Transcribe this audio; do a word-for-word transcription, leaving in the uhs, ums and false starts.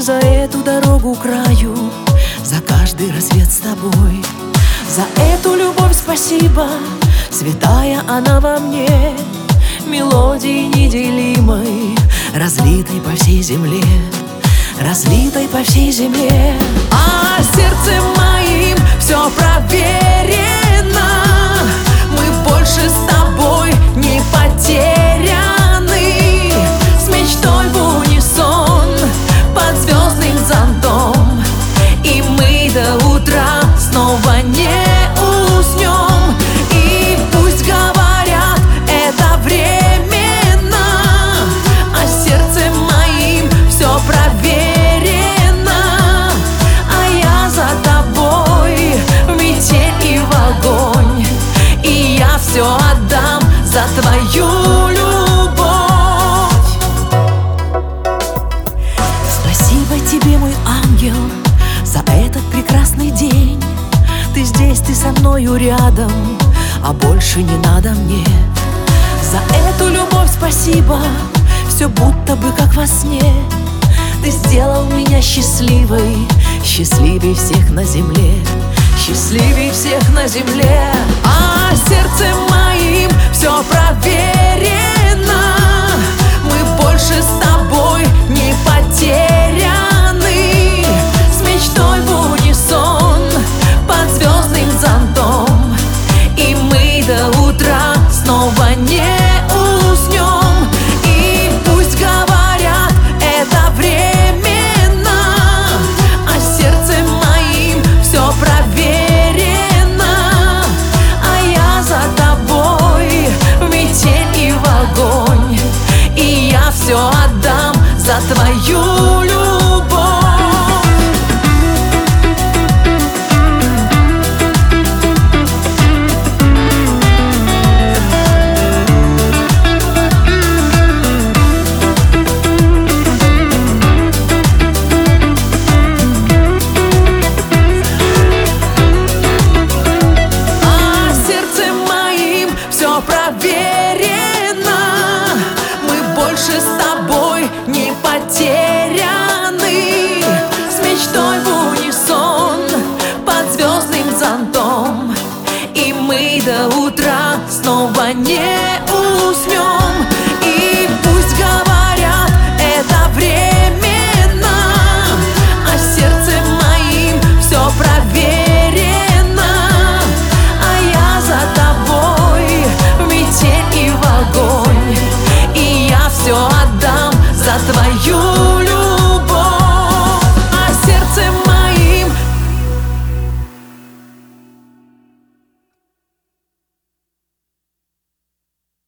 за эту дорогу к краю, за каждый рассвет с тобой. За эту любовь спасибо, святая она во мне, мелодией неделимой, разлитой по всей земле, разлитой по всей земле. А сердцем моим все проверено, мы больше с тобой не потеряны. С мечтой в унисон под звездным зонтом, и мы до утра снова не уснем. И пусть говорят, это временно, а сердцем моим все проверено. А я за тобой в метель и в огонь, и я все отдам за твою любовь. Спасибо тебе, мой ангел, за этот прекрасный день. Ты здесь, ты со мною рядом, а больше не надо мне. За эту любовь спасибо, все будто бы как во сне. Ты сделал меня счастливой, счастливей всех на земле, счастливей всех на земле. А сердцем моим все проверено, мы больше с тобой не потеряны.